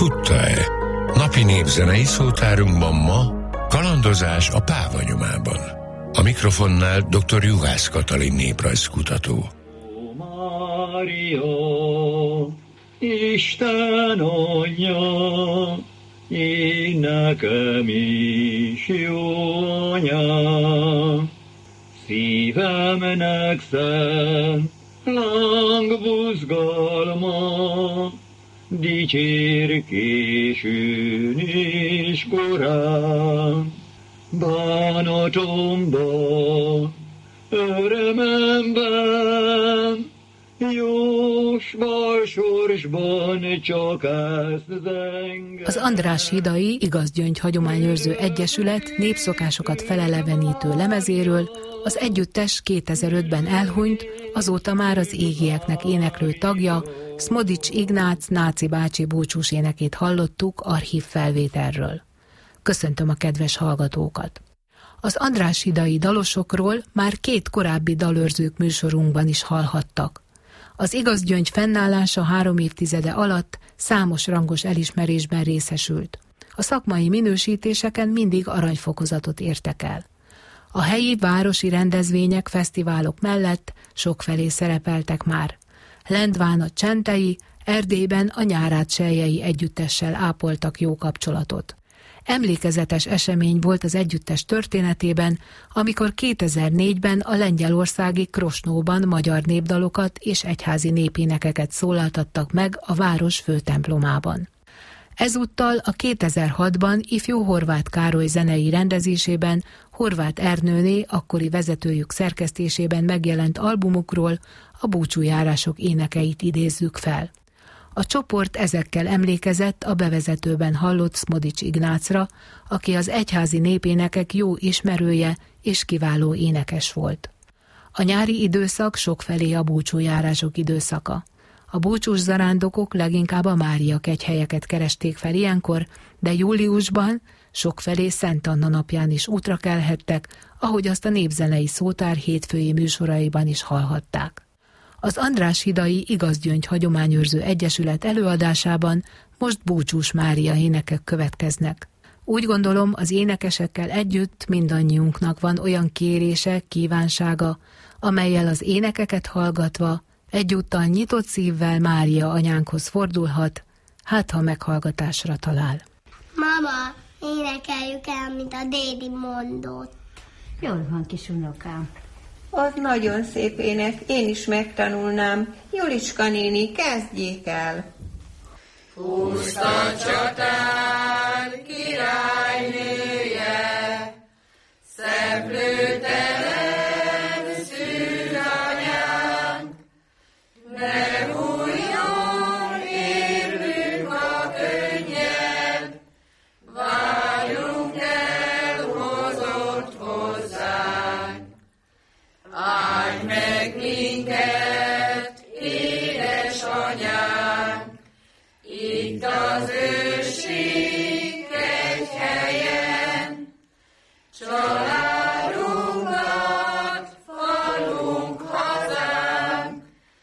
tudta-e? Napi népzenei szótárunkban ma kalandozás a páva nyomában. A mikrofonnál dr. Juhász Katalin néprajzkutató. Mária, Isten anyja, én nekem is jó anyám, szívemnek szent láng buzgalma, dicsér későn és korán, bánatomban, örömemben, jósban, sorsban csak ezt zengem. Az András Hidai Igazgyöngy Hagyományőrző Egyesület népszokásokat felelevenítő lemezéről az együttes 2005-ben elhunyt, azóta már az égieknek éneklő tagja, Szmodics Ignác Náci bácsi búcsús énekét hallottuk archív felvételről. Köszöntöm a kedves hallgatókat! Az András Hidai dalosokról már 2 korábbi dalőrzők műsorunkban is hallhattak. Az Igazgyöngy fennállása 3 évtizede alatt számos rangos elismerésben részesült. A szakmai minősítéseken mindig aranyfokozatot értek el. A helyi városi rendezvények, fesztiválok mellett sokfelé szerepeltek már. Lendván a Csentei, Erdélyben a Nyárád-Seljei együttessel ápoltak jó kapcsolatot. Emlékezetes esemény volt az együttes történetében, amikor 2004-ben a lengyelországi Krosnóban magyar népdalokat és egyházi népénekeket szólaltattak meg a város főtemplomában. Ezúttal a 2006-ban ifjú Horváth Károly zenei rendezésében Horváth Ernőné akkori vezetőjük szerkesztésében megjelent albumukról a búcsújárások énekeit idézzük fel. A csoport ezekkel emlékezett a bevezetőben hallott Szmodics Ignácra, aki az egyházi népénekek jó ismerője és kiváló énekes volt. A nyári időszak sokfelé a búcsújárások időszaka. A búcsús zarándokok leginkább a Mária kegyhelyeket keresték fel ilyenkor, de júliusban sokfelé Szent Anna napján is útra kelhettek, ahogy azt a Népzenei Szótár hétfői műsoraiban is hallhatták. Az András Hidai Igazgyöngy Hagyományőrző Egyesület előadásában most Búcsús Mária énekek következnek. Úgy gondolom, az énekesekkel együtt mindannyiunknak van olyan kérése, kívánsága, amellyel az énekeket hallgatva egyúttal nyitott szívvel Mária anyánkhoz fordulhat, hát ha meghallgatásra talál. Mama, énekeljük el, mint a dédi mondott. Jól van, kis unokám. Az nagyon szép ének, én is megtanulnám. Julicska néni, kezdjék el! Puszta csatán királynője, szeplőtelen szűzanyánk, megújjon érvünk a könnyed, várjunk elhozott hozzánk. Áldj meg minket, édesanyánk, itt az őrség kegyhelyen, családunkat, falunk, hazánk,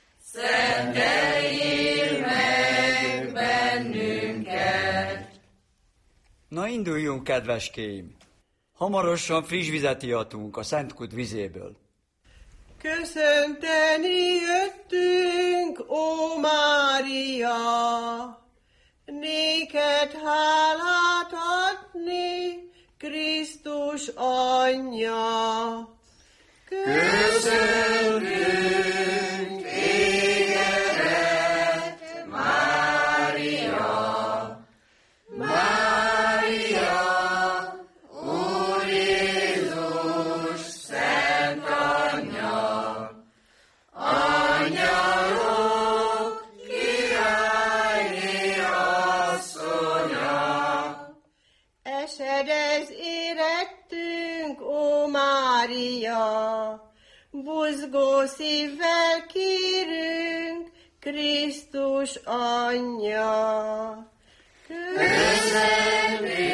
szenteljél meg bennünket. Na induljunk, kedveskéim! Hamarosan friss vizet ihatunk a Szentkút vizéből. Köszönteni jöttünk, ó Mária, néked hálát adni, Krisztus anyja. Köszöntünk tégedet, Mária, Mária, Úr Jézus, Szent Anyja, Angyalok királyné asszonya. Esedez érettünk, ó Mária, buzgó szívvel kérünk, Krisztus anyja. Köszönjük